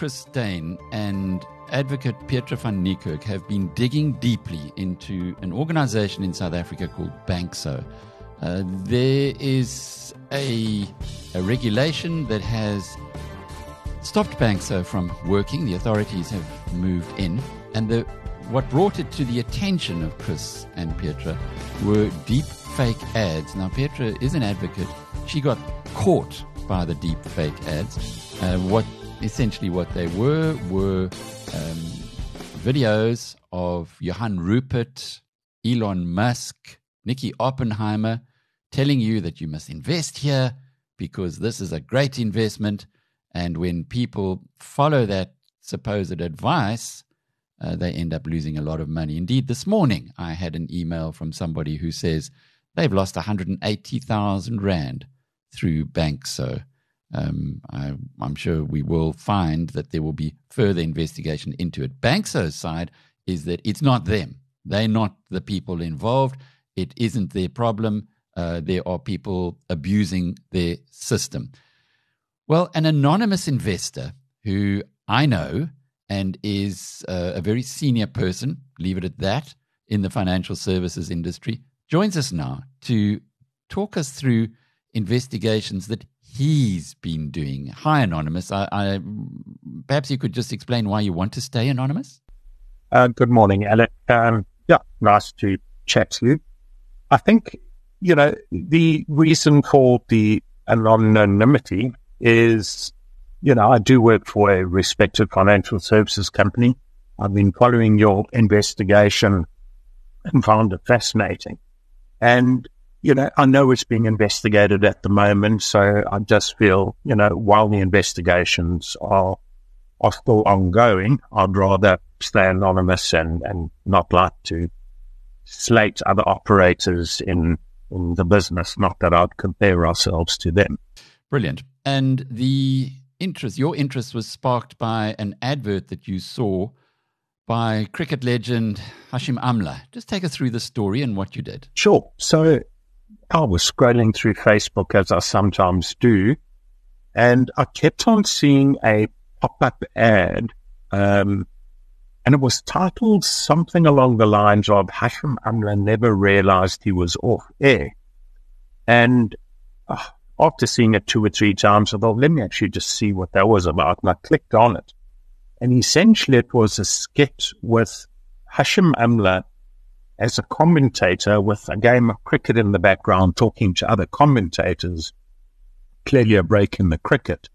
Chris Steyn and advocate Pieter van Niekerk have been digging deeply into an organization in South Africa called Bankso. There is a regulation that has stopped Bankso from working. The authorities have moved in, and what brought it to the attention of Chris and Pieter were deep fake ads. Now, Pieter is an advocate. She got caught by the deep fake ads. What they were videos of Johann Rupert, Elon Musk, Nikki Oppenheimer telling you that you must invest here because this is a great investment. And when people follow that supposed advice, they end up losing a lot of money. Indeed, this morning I had an email from somebody who says they've lost 180,000 Rand through Bankso. I'm sure we will find that there will be further investigation into it. Bankso's side is that it's not them. They're not the people involved. It isn't their problem. There are people abusing their system. Well, an anonymous investor who I know and is a very senior person, leave it at that, in the financial services industry, joins us now to talk us through investigations that he's been doing. Hi, Anonymous. Perhaps you could just explain why you want to stay anonymous? Good morning, Alec. Nice to chat to you. I think, the reason for the anonymity is, I do work for a respected financial services company. I've been following your investigation and found it fascinating. And I know it's being investigated at the moment, so I just feel, while the investigations are still ongoing, I'd rather stay anonymous and not like to slate other operators in the business, not that I'd compare ourselves to them. Brilliant. And your interest was sparked by an advert that you saw by cricket legend Hashim Amla. Just take us through the story and what you did. Sure. So I was scrolling through Facebook, as I sometimes do, and I kept on seeing a pop-up ad, and it was titled something along the lines of Hashim Amla never realized he was off air. And after seeing it 2 or 3 times, I thought, let me actually just see what that was about. And I clicked on it. And essentially it was a skit with Hashim Amla as a commentator with a game of cricket in the background, talking to other commentators, clearly a break in the cricket.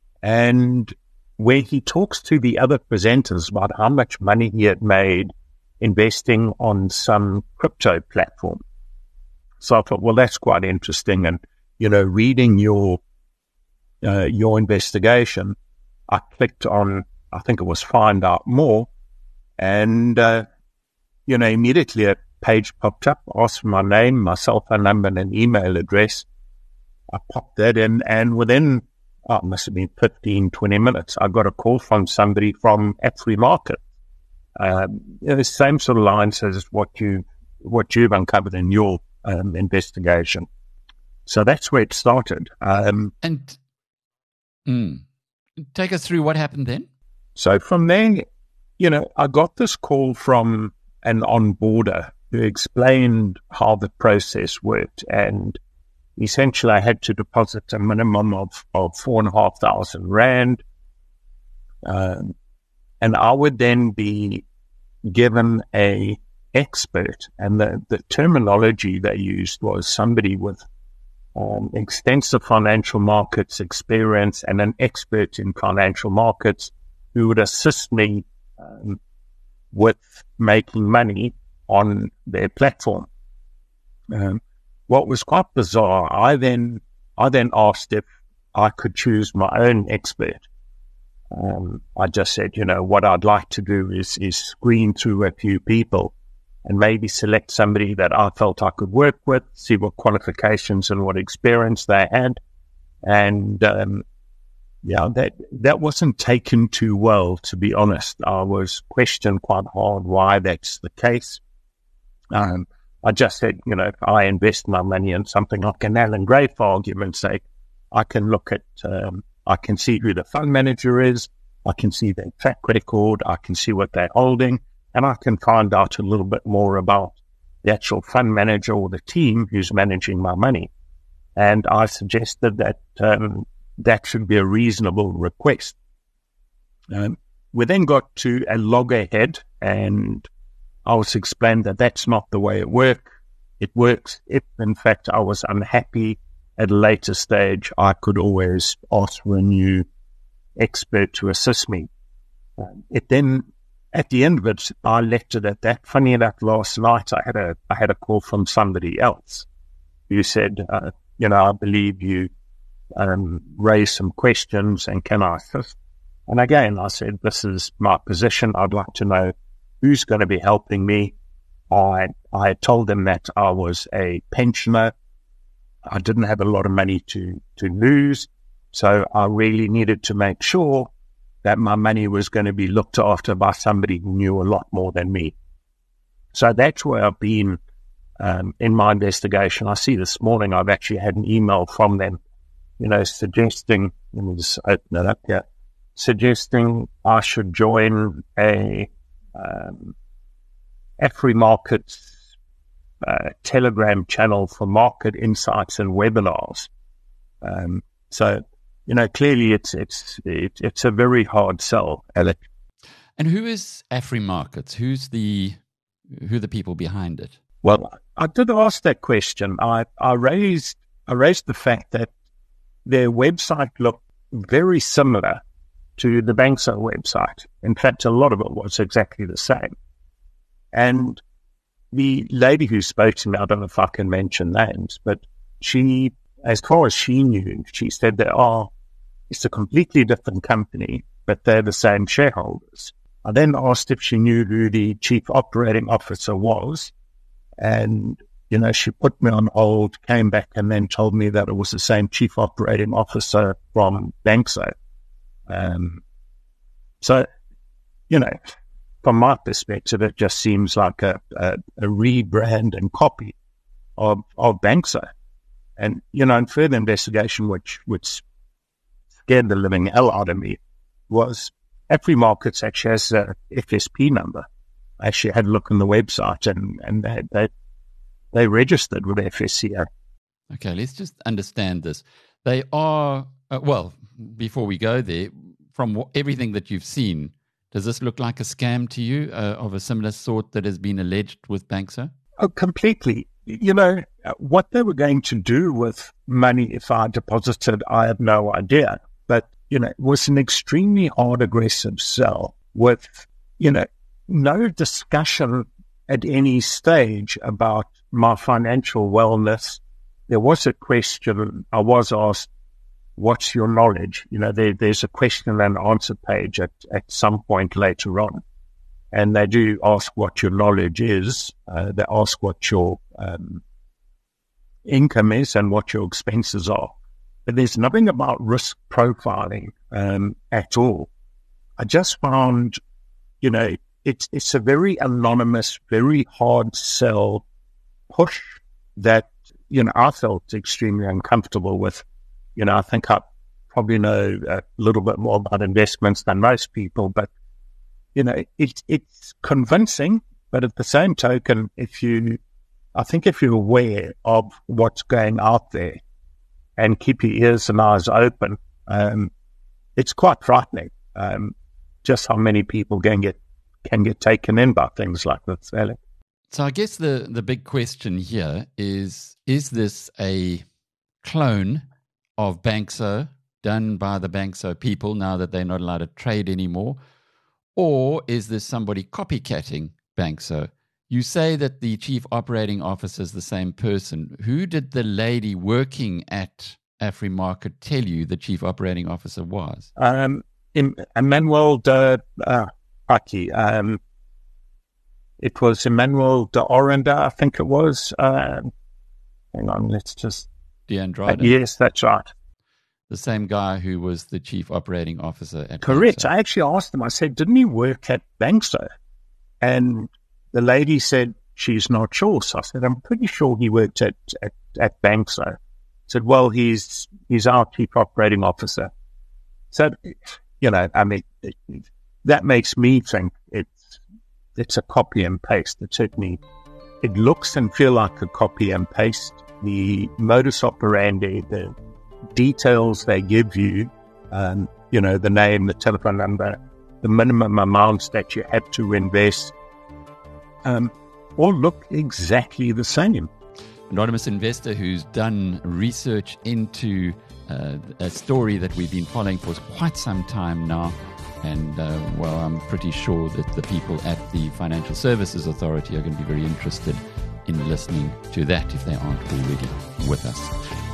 And where he talks to the other presenters about how much money he had made investing on some crypto platform. So I thought, well, that's quite interesting. And, reading your investigation, I clicked on, I think it was Find Out More, and, immediately a page popped up, asked for my name, my cell phone number, and an email address. I popped that in, and within, it must have been 15, 20 minutes, I got a call from somebody from Afrimarket. The same sort of lines as what you've uncovered in your investigation. So that's where it started. Take us through what happened then. So from there, I got this call from an onboarder who explained how the process worked. And essentially I had to deposit a minimum of 4,500 Rand. And I would then be given a expert. And the terminology they used was somebody with extensive financial markets experience and an expert in financial markets who would assist me with making money on their platform. What was quite bizarre, I then asked if I could choose my own expert. I just said, what I'd like to do is screen through a few people and maybe select somebody that I felt I could work with, see what qualifications and what experience they had. And that wasn't taken too well, to be honest. I was questioned quite hard why that's the case. I just said, if I invest my money in something like an Alan Gray, for argument's sake, I can look at, I can see who the fund manager is, I can see their track record, I can see what they're holding, and I can find out a little bit more about the actual fund manager or the team who's managing my money. And I suggested that that should be a reasonable request. We then got to a loggerhead, and I was explained that that's not the way it works. It works if, in fact, I was unhappy at a later stage, I could always ask for a new expert to assist me. It then, at the end of it, I left it at that. Funny enough, last night I had a call from somebody else who said, I believe you raised some questions, and can I assist? And again, I said, this is my position. I'd like to know who's going to be helping me. I had told them that I was a pensioner. I didn't have a lot of money to lose, so I really needed to make sure that my money was going to be looked after by somebody who knew a lot more than me. So that's where I've been in my investigation. I see this morning I've actually had an email from them, suggesting, let me just open it up here, suggesting I should join a AfriMarkets Telegram channel for market insights and webinars. So, clearly it's a very hard sell, Alec. And who is AfriMarkets? Who the people behind it? Well, I did ask that question. I raised the fact that their website looked very similar to the Banxa website. In fact, a lot of it was exactly the same. And the lady who spoke to me, I don't know if I can mention names, but she, as far as she knew, she said that, it's a completely different company, but they're the same shareholders. I then asked if she knew who the chief operating officer was, and, she put me on hold, came back, and then told me that it was the same chief operating officer from Banxa. So, from my perspective, it just seems like a rebrand and copy of Banxa. And, in further investigation, which scared the living hell out of me, was AfriMarkets actually has a FSP number. I actually had a look on the website, and they registered with FSCA. Okay, let's just understand this. They are, before we go there, from everything that you've seen, does this look like a scam to you of a similar sort that has been alleged with Banxa? Oh, completely. What they were going to do with money if I deposited, I have no idea. But, it was an extremely hard, aggressive sell with, no discussion at any stage about my financial wellness. There was a question I was asked, what's your knowledge? There's a question and answer page at some point later on. And they do ask what your knowledge is. They ask what your income is and what your expenses are. But there's nothing about risk profiling at all. I just found, it's a very anonymous, very hard sell push that, I felt extremely uncomfortable with. I think I probably know a little bit more about investments than most people, but, it's convincing. But at the same token, if you're aware of what's going out there and keep your ears and eyes open, it's quite frightening, just how many people can get taken in by things like this, Alec. So I guess the big question here is this a clone of Banxa done by the Banxa people now that they're not allowed to trade anymore? Or is this somebody copycatting Banxa? You say that the chief operating officer is the same person. Who did the lady working at AfriMarket tell you the chief operating officer was? Emmanuel de Paki. It was Emmanuel de Orenda, I think it was. Hang on, let's just... De Andrade? Yes, that's right. The same guy who was the chief operating officer at Correct. Banxa. I actually asked him, I said, didn't he work at Banxa? And the lady said, she's not sure. So I said, I'm pretty sure he worked at Banxa. I said, well, he's our chief operating officer. So I mean, that makes me think it's a copy and paste. It looks and feel like a copy and paste. The modus operandi, the details they give you, the name, the telephone number, the minimum amounts that you have to invest, all look exactly the same. Anonymous investor who's done research into a story that we've been following for quite some time now. And, I'm pretty sure that the people at the Financial Services Authority are going to be very interested in listening to that if they aren't already with us.